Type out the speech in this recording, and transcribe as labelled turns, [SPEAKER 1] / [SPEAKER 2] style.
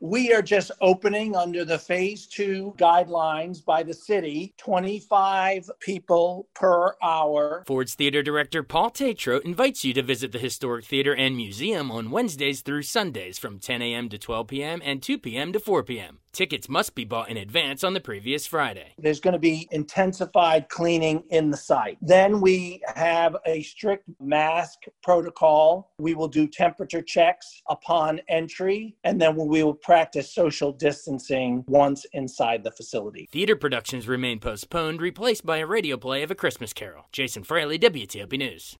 [SPEAKER 1] We are just opening under the phase 2 guidelines by the city, 25 people per hour.
[SPEAKER 2] Ford's theater director Paul Tatro invites you to visit the Historic Theater and Museum on Wednesdays through Sundays from 10 a.m. to 12 p.m. and 2 p.m. to 4 p.m. Tickets must be bought in advance on the previous Friday.
[SPEAKER 1] There's going to be intensified cleaning in the site. Then we have a strict mask protocol. We will do temperature checks upon entry, and then we will practice social distancing once inside the facility.
[SPEAKER 2] Theater productions remain postponed, replaced by a radio play of A Christmas Carol. Jason Fraley, WTOP News.